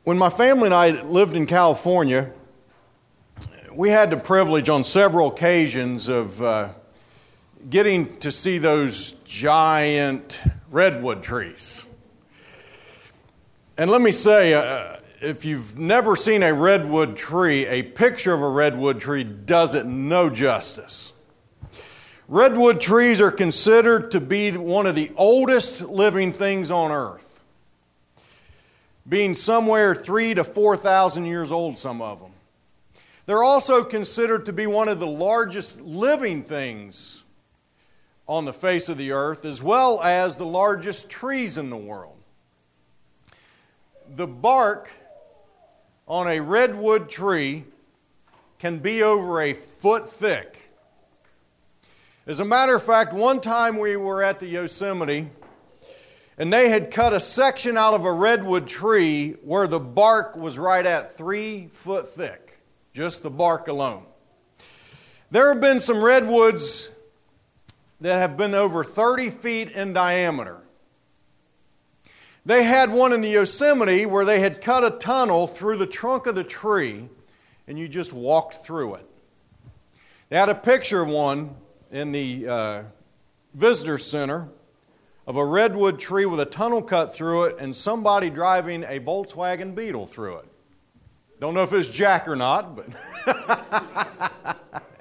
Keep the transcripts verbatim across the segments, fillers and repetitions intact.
When my family and I lived in California, we had the privilege on several occasions of uh, getting to see those giant redwood trees. And let me say, uh, if you've never seen a redwood tree, a picture of a redwood tree does it no justice. Redwood trees are considered to be one of the oldest living things on earth, being somewhere three to four thousand years old, some of them. They're also considered to be one of the largest living things on the face of the earth, as well as the largest trees in the world. The bark on a redwood tree can be over a foot thick. As a matter of fact, one time we were at the Yosemite, and they had cut a section out of a redwood tree where the bark was right at three foot thick, just the bark alone. There have been some redwoods that have been over thirty feet in diameter. They had one in the Yosemite where they had cut a tunnel through the trunk of the tree, and you just walked through it. They had a picture of one in the uh, visitor center of a redwood tree with a tunnel cut through it and somebody driving a Volkswagen Beetle through it. Don't know if it's Jack or not, but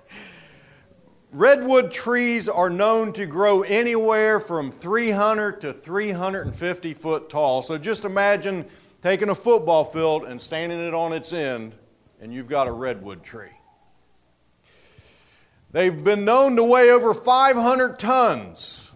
redwood trees are known to grow anywhere from three hundred to three hundred fifty foot tall. So just imagine taking a football field and standing it on its end, and you've got a redwood tree. They've been known to weigh over five hundred tons.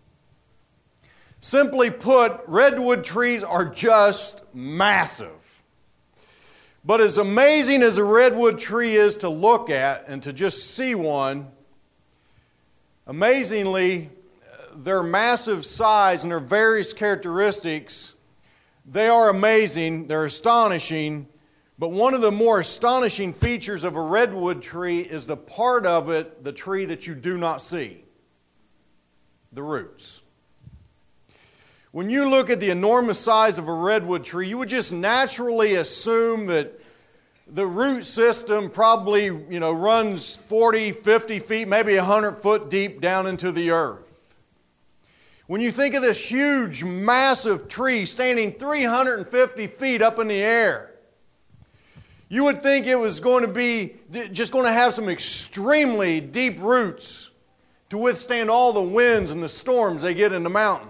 Simply put, redwood trees are just massive. But as amazing as a redwood tree is to look at and to just see one, amazingly, their massive size and their various characteristics, they are amazing, they're astonishing, but one of the more astonishing features of a redwood tree is the part of it, the tree that you do not see, the roots. When you look at the enormous size of a redwood tree, you would just naturally assume that the root system probably, you know, runs forty, fifty feet, maybe one hundred foot deep down into the earth. When you think of this huge, massive tree standing three hundred fifty feet up in the air, you would think it was going to be just going to have some extremely deep roots to withstand all the winds and the storms they get in the mountains.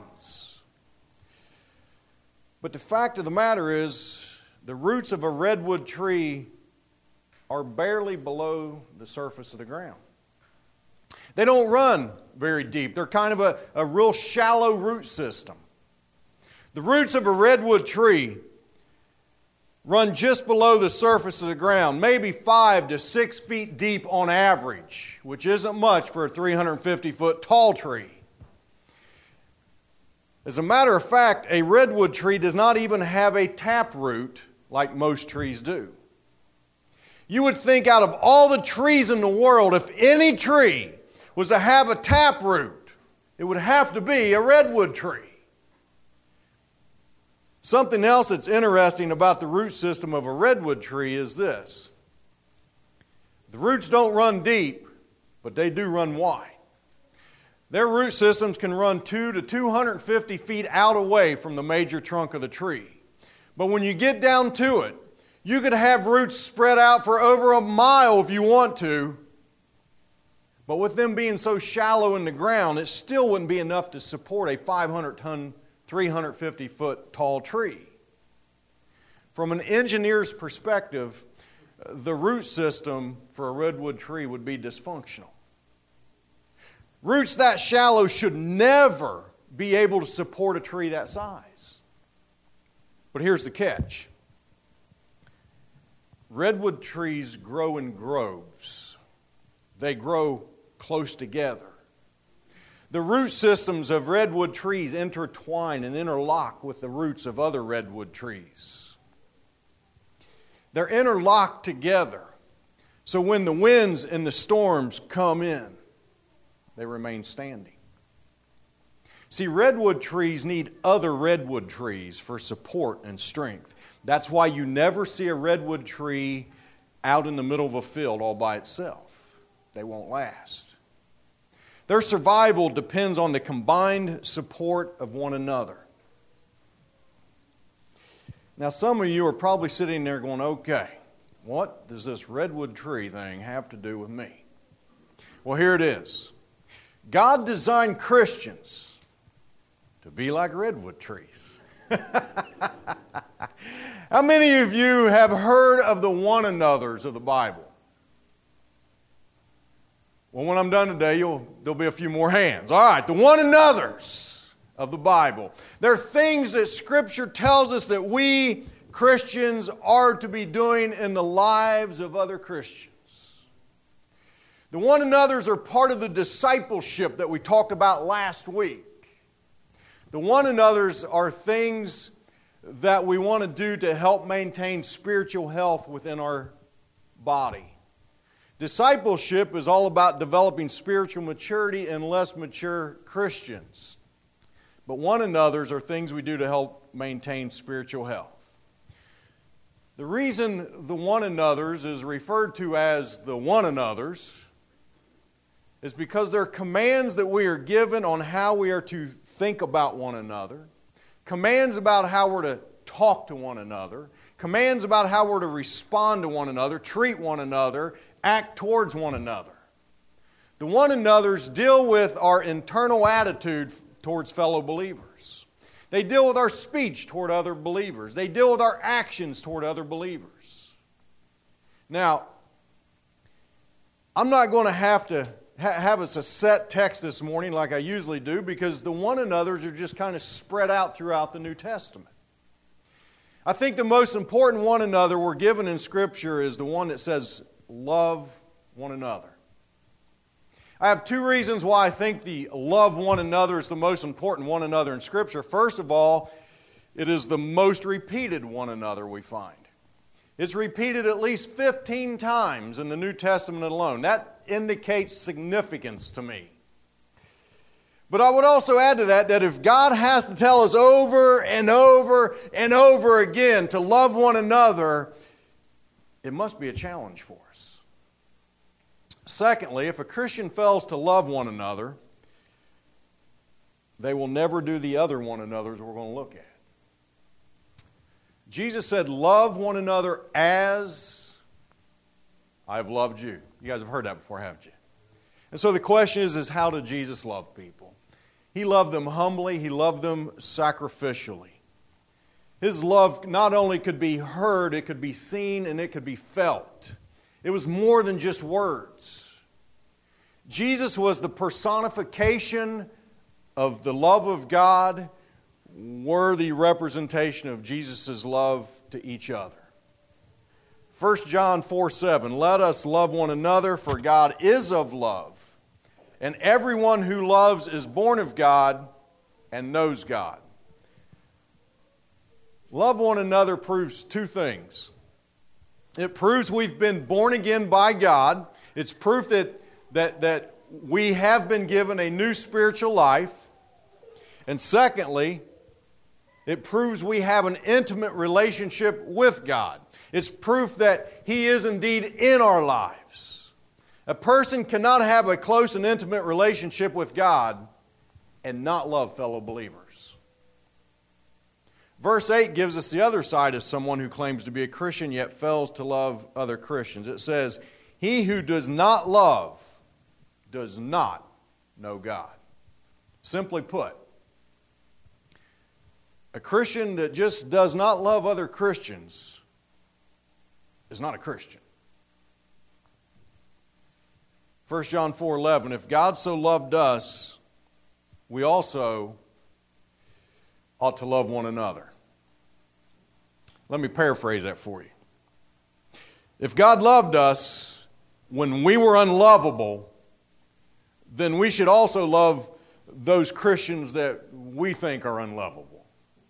But the fact of the matter is, the roots of a redwood tree are barely below the surface of the ground. They don't run very deep. They're kind of a, a real shallow root system. The roots of a redwood tree run just below the surface of the ground, maybe five to six feet deep on average, which isn't much for a three hundred fifty foot tall tree. As a matter of fact, a redwood tree does not even have a taproot like most trees do. You would think out of all the trees in the world, if any tree was to have a taproot, it would have to be a redwood tree. Something else that's interesting about the root system of a redwood tree is this. The roots don't run deep, but they do run wide. Their root systems can run two to two hundred fifty feet out away from the major trunk of the tree. But when you get down to it, you could have roots spread out for over a mile if you want to. But with them being so shallow in the ground, it still wouldn't be enough to support a five hundred ton, three hundred fifty foot tall tree. From an engineer's perspective, the root system for a redwood tree would be dysfunctional. Roots that shallow should never be able to support a tree that size. But here's the catch. Redwood trees grow in groves. They grow close together. The root systems of redwood trees intertwine and interlock with the roots of other redwood trees. They're interlocked together, so when the winds and the storms come in, they remain standing. See, redwood trees need other redwood trees for support and strength. That's why you never see a redwood tree out in the middle of a field all by itself. They won't last. Their survival depends on the combined support of one another. Now, some of you are probably sitting there going, okay, what does this redwood tree thing have to do with me? Well, here it is. God designed Christians to be like redwood trees. How many of you have heard of the one another's of the Bible? Well, when I'm done today, you'll, there'll be a few more hands. All right, the one another's of the Bible. There are things that Scripture tells us that we Christians are to be doing in the lives of other Christians. The one another's are part of the discipleship that we talked about last week. The one another's are things that we want to do to help maintain spiritual health within our body. Discipleship is all about developing spiritual maturity in less mature Christians. But one another's are things we do to help maintain spiritual health. The reason the one another's is referred to as the one another's is because they're commands that we are given on how we are to think about one another, commands about how we're to talk to one another, commands about how we're to respond to one another, treat one another, act towards one another. The one another's deal with our internal attitude towards fellow believers. They deal with our speech toward other believers. They deal with our actions toward other believers. Now, I'm not going to have to ha- have us a set text this morning like I usually do, because the one another's are just kind of spread out throughout the New Testament. I think the most important one another we're given in Scripture is the one that says, love one another. I have two reasons why I think the love one another is the most important one another in Scripture. First of all, it is the most repeated one another we find. It's repeated at least fifteen times in the New Testament alone. That indicates significance to me. But I would also add to that that if God has to tell us over and over and over again to love one another, it must be a challenge for us. Secondly, if a Christian fails to love one another, they will never do the other one another's we're going to look at. Jesus said, love one another as I have loved you. You guys have heard that before, haven't you? And so the question is, is how did Jesus love people? He loved them humbly. He loved them sacrificially. His love not only could be heard, it could be seen, and it could be felt. It was more than just words. Jesus was the personification of the love of God, worthy representation of Jesus' love to each other. First John four seven, let us love one another, for God is of love, and everyone who loves is born of God and knows God. Love one another proves two things. It proves we've been born again by God. It's proof that, that, that we have been given a new spiritual life. And secondly, it proves we have an intimate relationship with God. It's proof that He is indeed in our lives. A person cannot have a close and intimate relationship with God and not love fellow believers. Verse eight gives us the other side of someone who claims to be a Christian yet fails to love other Christians. It says, he who does not love does not know God. Simply put, a Christian that just does not love other Christians is not a Christian. First John four eleven, if God so loved us, we also ought to love one another. Let me paraphrase that for you. If God loved us when we were unlovable, then we should also love those Christians that we think are unlovable.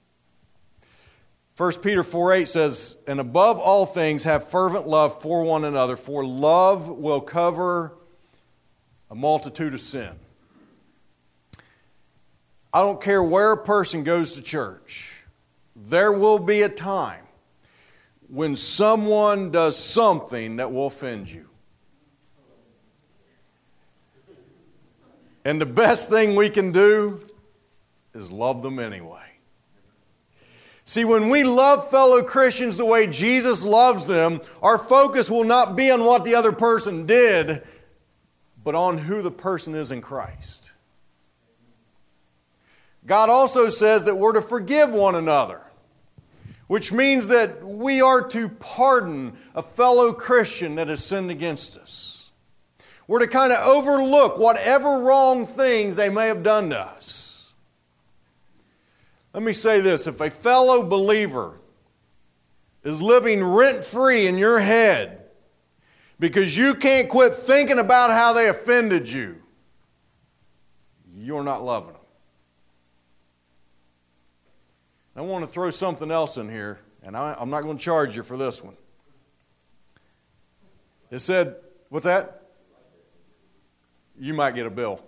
First Peter four eight says, and above all things have fervent love for one another, for love will cover a multitude of sin. I don't care where a person goes to church, there will be a time when someone does something that will offend you. And the best thing we can do is love them anyway. See, when we love fellow Christians the way Jesus loves them, our focus will not be on what the other person did, but on who the person is in Christ. God also says that we're to forgive one another, which means that we are to pardon a fellow Christian that has sinned against us. We're to kind of overlook whatever wrong things they may have done to us. Let me say this, if a fellow believer is living rent-free in your head because you can't quit thinking about how they offended you, you're not loving them. I want to throw something else in here, and I, I'm not going to charge you for this one. It said, what's that? You might get a bill.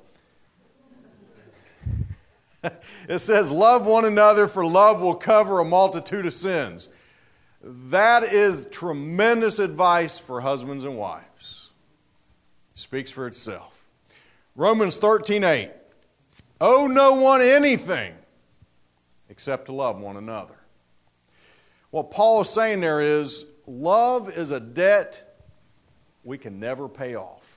It says, love one another, for love will cover a multitude of sins. That is tremendous advice for husbands and wives. It speaks for itself. Romans thirteen eight. Owe no one anything except to love one another. What Paul is saying there is, love is a debt we can never pay off.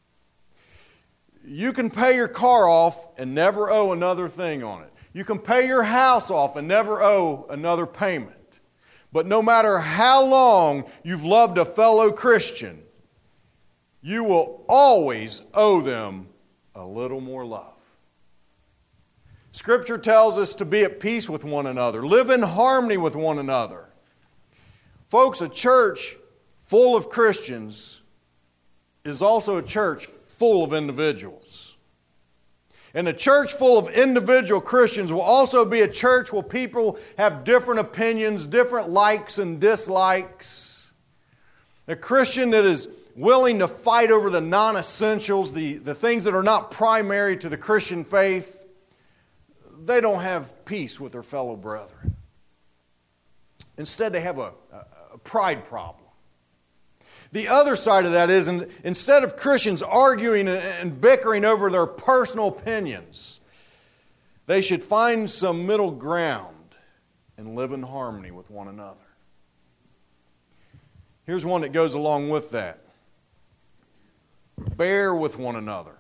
You can pay your car off and never owe another thing on it. You can pay your house off and never owe another payment. But no matter how long you've loved a fellow Christian, you will always owe them a little more love. Scripture tells us to be at peace with one another, live in harmony with one another. Folks, a church full of Christians is also a church full of individuals. And a church full of individual Christians will also be a church where people have different opinions, different likes and dislikes. A Christian that is willing to fight over the non-essentials, the, the things that are not primary to the Christian faith, they don't have peace with their fellow brethren. Instead, they have a, a, a pride problem. The other side of that is, instead of Christians arguing and bickering over their personal opinions, they should find some middle ground and live in harmony with one another. Here's one that goes along with that. Bear with one another.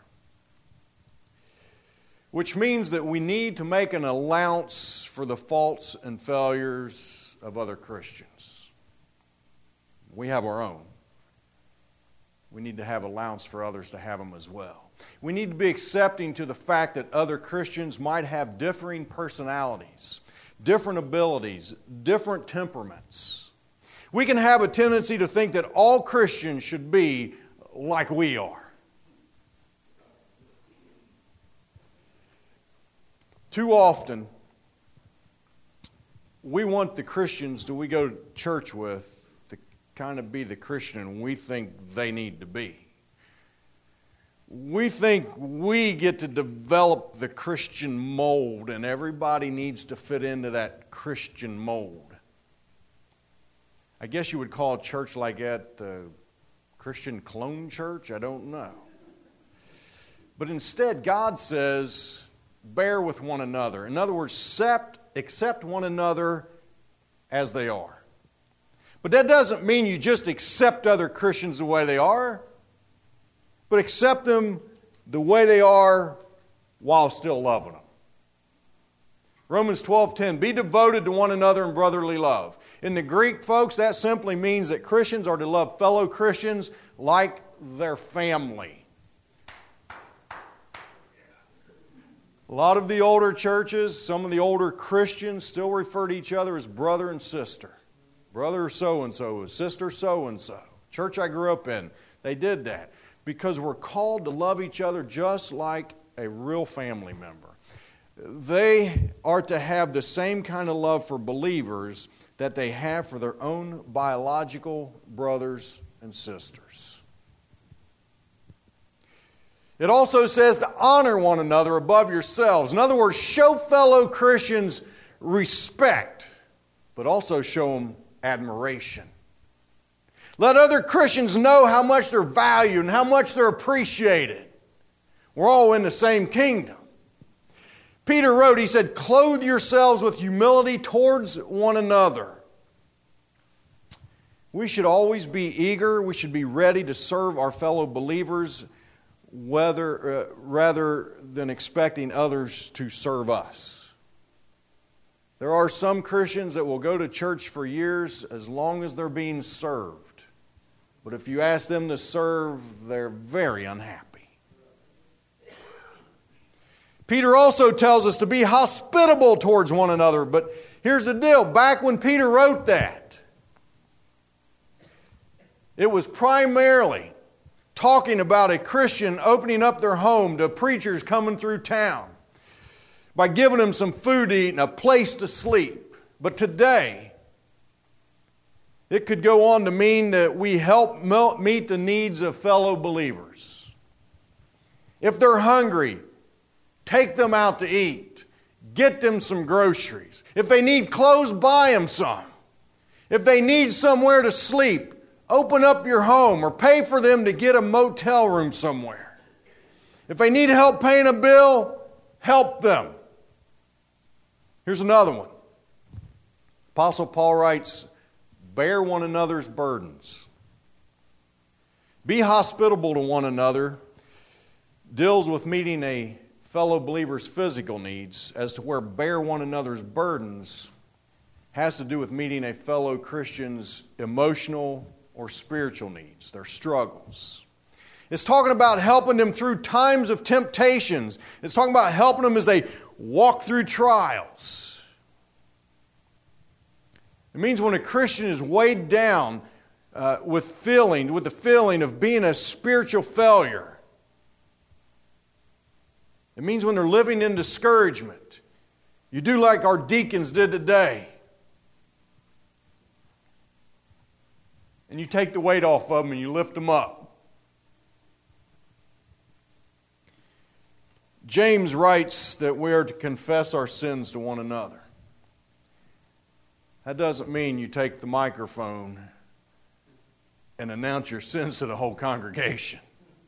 Which means that we need to make an allowance for the faults and failures of other Christians. We have our own. We need to have allowance for others to have them as well. We need to be accepting to the fact that other Christians might have differing personalities, different abilities, different temperaments. We can have a tendency to think that all Christians should be like we are. Too often, we want the Christians that we go to church with kind of be the Christian we think they need to be. We think we get to develop the Christian mold and everybody needs to fit into that Christian mold. I guess you would call a church like that the Christian clone church? I don't know. But instead, God says, bear with one another. In other words, accept, accept one another as they are. But that doesn't mean you just accept other Christians the way they are, but accept them the way they are while still loving them. Romans twelve ten, be devoted to one another in brotherly love. In the Greek, folks, that simply means that Christians are to love fellow Christians like their family. A lot of the older churches, some of the older Christians still refer to each other as brother and sister. Brother so-and-so, sister so-and-so. Church I grew up in, they did that because we're called to love each other just like a real family member. They are to have the same kind of love for believers that they have for their own biological brothers and sisters. It also says to honor one another above yourselves. In other words, show fellow Christians respect, but also show them admiration. Let other Christians know how much they're valued and how much they're appreciated. We're all in the same kingdom. Peter wrote, he said, clothe yourselves with humility towards one another. We should always be eager. We should be ready to serve our fellow believers whether, uh, rather than expecting others to serve us. There are some Christians that will go to church for years as long as they're being served. But if you ask them to serve, they're very unhappy. Peter also tells us to be hospitable towards one another. But here's the deal. Back when Peter wrote that, it was primarily talking about a Christian opening up their home to preachers coming through town by giving them some food to eat and a place to sleep. But today, it could go on to mean that we help meet the needs of fellow believers. If they're hungry, take them out to eat. Get them some groceries. If they need clothes, buy them some. If they need somewhere to sleep, open up your home or pay for them to get a motel room somewhere. If they need help paying a bill, help them. Here's another one. Apostle Paul writes, bear one another's burdens. Be hospitable to one another deals with meeting a fellow believer's physical needs, as to where bear one another's burdens has to do with meeting a fellow Christian's emotional or spiritual needs, their struggles. It's talking about helping them through times of temptations. It's talking about helping them as they walk through trials. It means when a Christian is weighed down uh, with feeling, with the feeling of being a spiritual failure. It means when they're living in discouragement. You do like our deacons did today. And you take the weight off of them and you lift them up. James writes that we are to confess our sins to one another. That doesn't mean you take the microphone and announce your sins to the whole congregation.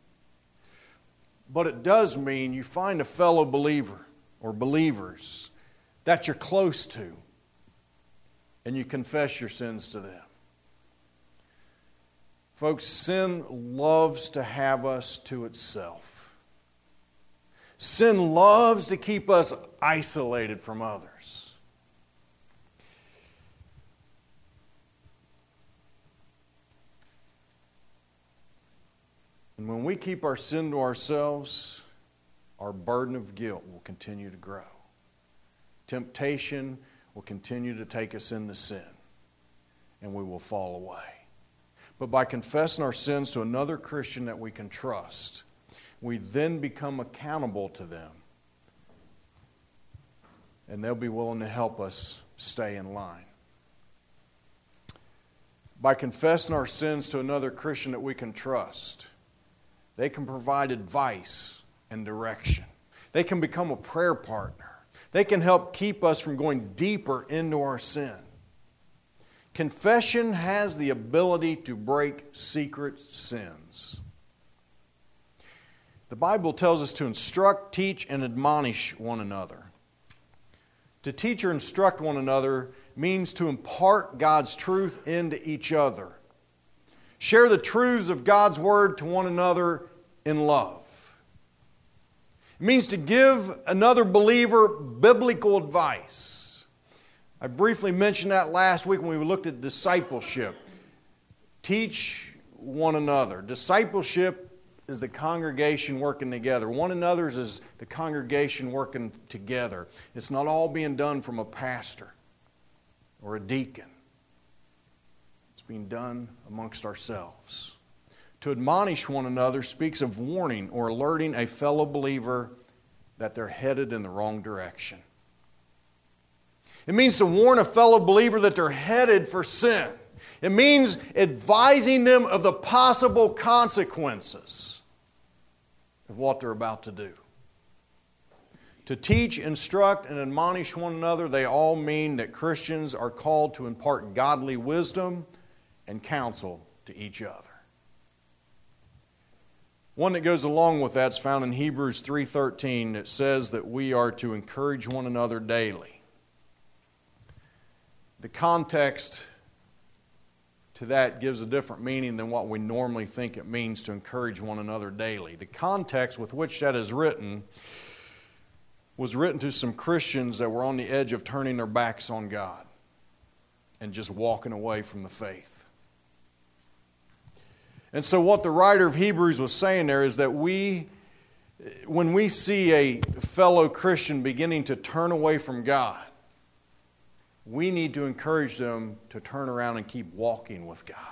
But it does mean you find a fellow believer or believers that you're close to and you confess your sins to them. Folks, sin loves to have us to itself. Sin loves to keep us isolated from others. And when we keep our sin to ourselves, our burden of guilt will continue to grow. Temptation will continue to take us into sin, and we will fall away. But by confessing our sins to another Christian that we can trust, we then become accountable to them, and they'll be willing to help us stay in line. By confessing our sins to another Christian that we can trust, they can provide advice and direction. They can become a prayer partner. They can help keep us from going deeper into our sin. Confession has the ability to break secret sins. The Bible tells us to instruct, teach, and admonish one another. To teach or instruct one another means to impart God's truth into each other. Share the truths of God's Word to one another in love. It means to give another believer biblical advice. I briefly mentioned that last week when we looked at discipleship. Teach one another. Discipleship is the congregation working together. One another's is the congregation working together. It's not all being done from a pastor or a deacon. It's being done amongst ourselves. To admonish one another speaks of warning or alerting a fellow believer that they're headed in the wrong direction. It means to warn a fellow believer that they're headed for sin. It means advising them of the possible consequences of what they're about to do. To teach, instruct, and admonish one another, they all mean that Christians are called to impart godly wisdom and counsel to each other. One that goes along with that is found in Hebrews three thirteen. It says that we are to encourage one another daily. The context to that gives a different meaning than what we normally think it means to encourage one another daily. The context with which that is written was written to some Christians that were on the edge of turning their backs on God and just walking away from the faith. And so what the writer of Hebrews was saying there is that we, when we see a fellow Christian beginning to turn away from God, we need to encourage them to turn around and keep walking with God.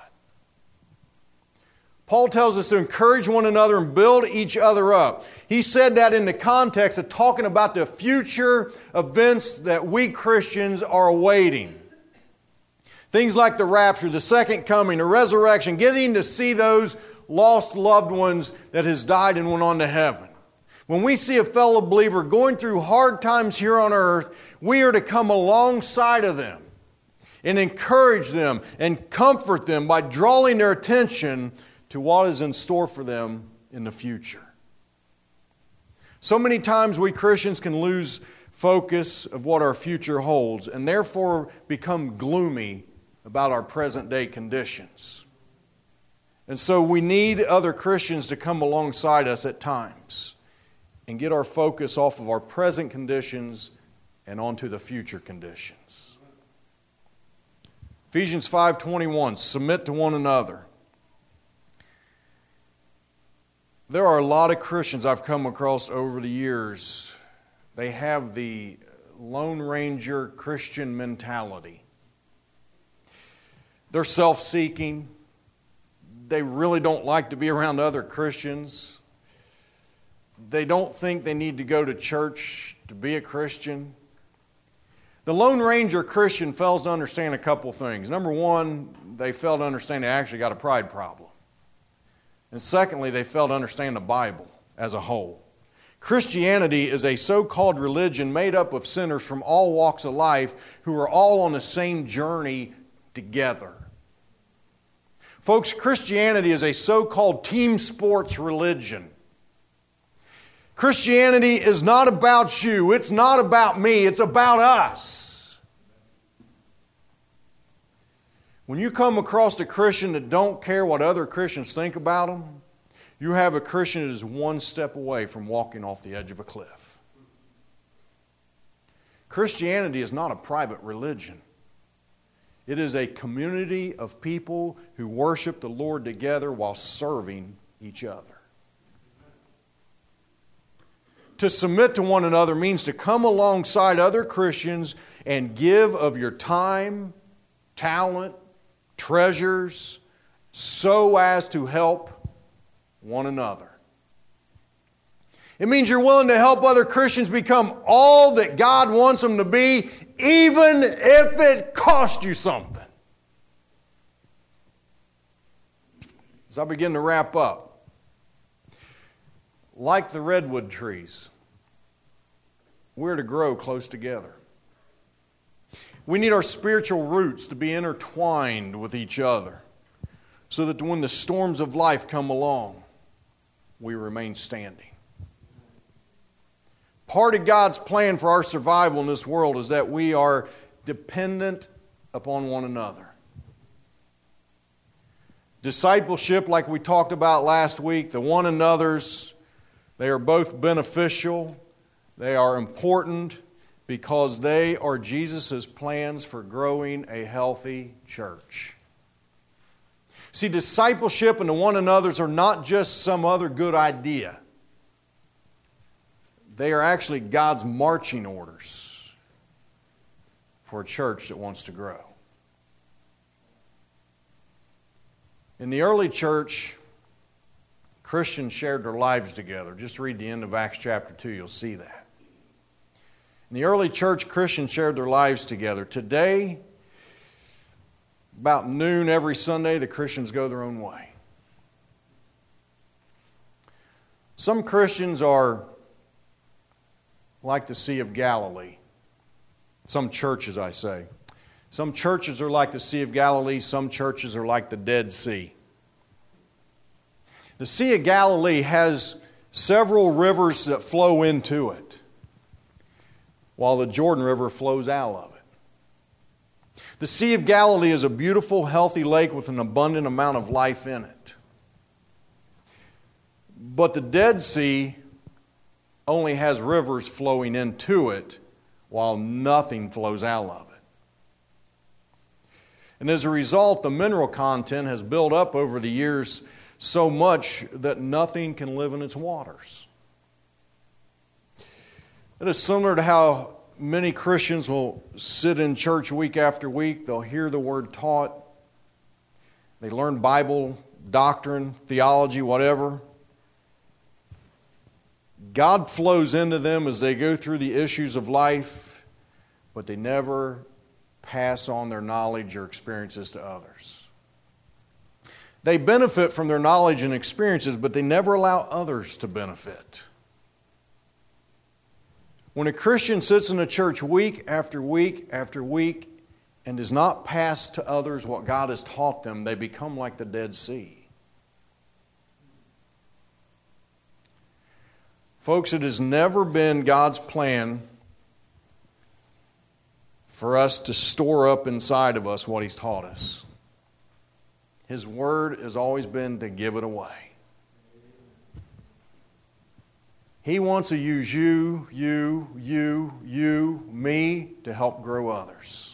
Paul tells us to encourage one another and build each other up. He said that in the context of talking about the future events that we Christians are awaiting. Things like the rapture, the second coming, the resurrection, getting to see those lost loved ones that has died and went on to heaven. When we see a fellow believer going through hard times here on earth, we are to come alongside of them and encourage them and comfort them by drawing their attention to what is in store for them in the future. So many times we Christians can lose focus of what our future holds and therefore become gloomy about our present day conditions. And so we need other Christians to come alongside us at times and get our focus off of our present conditions and onto the future conditions. Ephesians five twenty-one, submit to one another. There are a lot of Christians I've come across over the years. They have the Lone Ranger Christian mentality. They're self-seeking. They really don't like to be around other Christians. They don't think they need to go to church to be a Christian. The Lone Ranger Christian fails to understand a couple things. Number one, they fail to understand they actually got a pride problem. And secondly, they fail to understand the Bible as a whole. Christianity is a so-called religion made up of sinners from all walks of life who are all on the same journey together. Folks, Christianity is a so-called team sports religion. Christianity is not about you. It's not about me. It's about us. When you come across a Christian that don't care what other Christians think about them, you have a Christian that is one step away from walking off the edge of a cliff. Christianity is not a private religion. It is a community of people who worship the Lord together while serving each other. To submit to one another means to come alongside other Christians and give of your time, talent, treasures, so as to help one another. It means you're willing to help other Christians become all that God wants them to be, even if it costs you something. As I begin to wrap up, like the redwood trees, we're to grow close together. We need our spiritual roots to be intertwined with each other so that when the storms of life come along, we remain standing. Part of God's plan for our survival in this world is that we are dependent upon one another. Discipleship, like we talked about last week, the one another's, they are both beneficial, they are important because they are Jesus' plans for growing a healthy church. See, discipleship and the one another's are not just some other good idea. They are actually God's marching orders for a church that wants to grow. In the early church, Christians shared their lives together. Just read the end of Acts chapter two, you'll see that. In the early church, Christians shared their lives together. Today, about noon every Sunday, the Christians go their own way. Some Christians are like the Sea of Galilee. Some churches, I say. Some churches are like the Sea of Galilee. Some churches are like the Dead Sea. The Sea of Galilee has several rivers that flow into it, while the Jordan River flows out of it. The Sea of Galilee is a beautiful, healthy lake with an abundant amount of life in it. But the Dead Sea only has rivers flowing into it, while nothing flows out of it. And as a result, the mineral content has built up over the years so much that nothing can live in its waters. It is similar to how many Christians will sit in church week after week. They'll hear the Word taught. They learn Bible, doctrine, theology, whatever. God flows into them as they go through the issues of life, but they never pass on their knowledge or experiences to others. They benefit from their knowledge and experiences, but they never allow others to benefit. When a Christian sits in a church week after week after week and does not pass to others what God has taught them, they become like the Dead Sea. Folks, it has never been God's plan for us to store up inside of us what He's taught us. His Word has always been to give it away. He wants to use you, you, you, you, me to help grow others.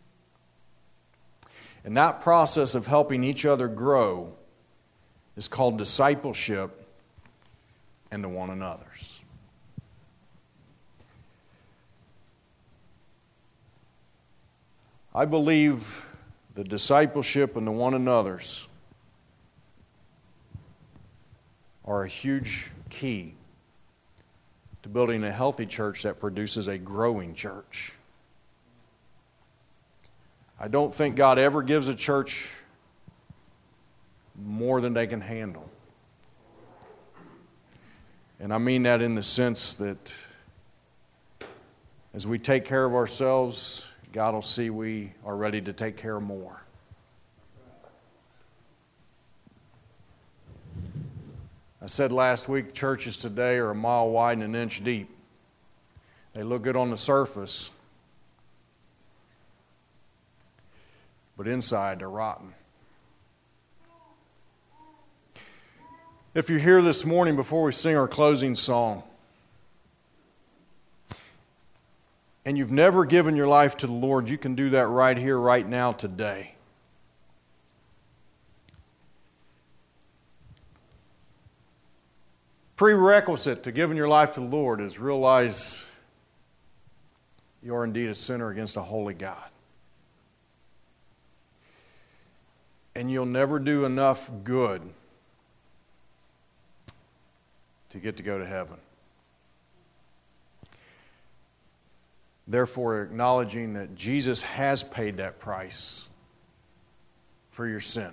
And that process of helping each other grow is called discipleship and to one another's. I believe the discipleship and the one another's are a huge key to building a healthy church that produces a growing church. I don't think God ever gives a church more than they can handle. And I mean that in the sense that as we take care of ourselves, God will see we are ready to take care of more. I said last week, churches today are a mile wide and an inch deep. They look good on the surface, but inside they're rotten. If you're here this morning before we sing our closing song, and you've never given your life to the Lord, you can do that right here, right now, today. Prerequisite to giving your life to the Lord is realize you are indeed a sinner against a holy God. And you'll never do enough good to get to go to heaven. Therefore, acknowledging that Jesus has paid that price for your sin.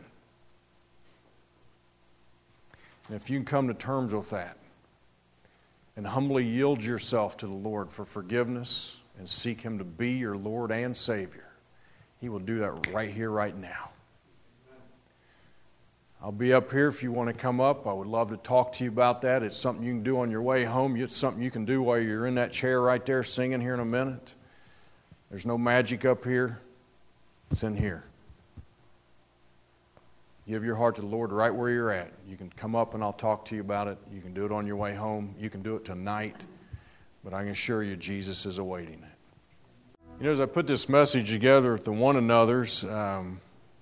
And if you can come to terms with that and humbly yield yourself to the Lord for forgiveness and seek Him to be your Lord and Savior, He will do that right here, right now. I'll be up here if you want to come up. I would love to talk to you about that. It's something you can do on your way home. It's something you can do while you're in that chair right there singing here in a minute. There's no magic up here. It's in here. Give your heart to the Lord right where you're at. You can come up and I'll talk to you about it. You can do it on your way home. You can do it tonight. But I can assure you Jesus is awaiting it. You know, as I put this message together with the one another's, um,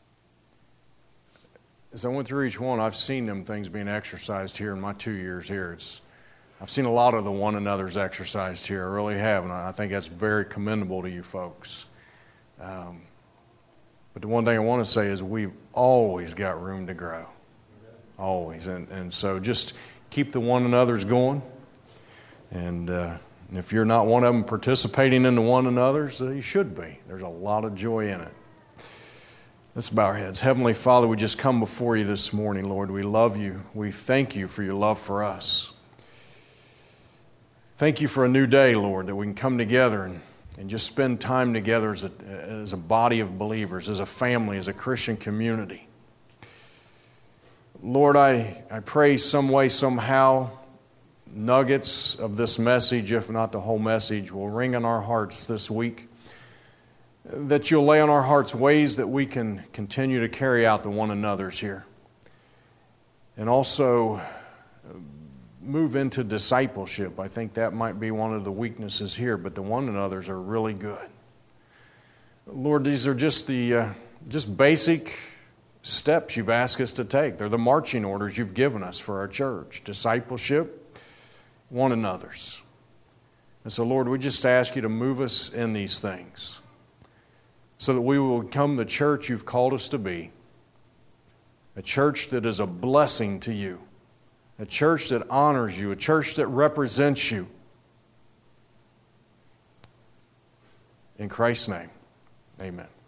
as I went through each one, I've seen them things being exercised here in my two years here. It's, I've seen a lot of the one another's exercised here. I really have, and I think that's very commendable to you folks. Um, but the one thing I want to say is we've always got room to grow. Always. And, and so just keep the one another's going. And, uh, and if you're not one of them participating in the one another's, uh, you should be. There's a lot of joy in it. Let's bow our heads. Heavenly Father, we just come before you this morning, Lord. We love you. We thank you for your love for us. Thank you for a new day, Lord, that we can come together and, and just spend time together as a, as a body of believers, as a family, as a Christian community. Lord, I, I pray some way, somehow, nuggets of this message, if not the whole message, will ring in our hearts this week. That you'll lay on our hearts ways that we can continue to carry out the one another's here. And also move into discipleship. I think that might be one of the weaknesses here, but the one another's are really good. Lord, these are just the uh, just basic steps you've asked us to take. They're the marching orders you've given us for our church. Discipleship, one another's. And so, Lord, we just ask you to move us in these things so that we will become the church you've called us to be, a church that is a blessing to you, a church that honors you, a church that represents you. In Christ's name, amen.